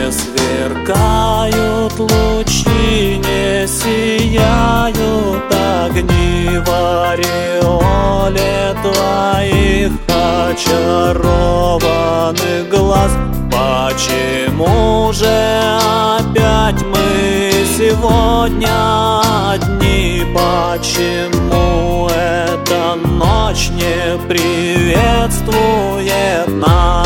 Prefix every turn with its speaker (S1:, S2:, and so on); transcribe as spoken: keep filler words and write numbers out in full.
S1: не сверкают лучи, не сияют огни в ореоле твоих очарованных глаз? Почему же опять мы сегодня одни? Почему эта ночь не приветствует нас?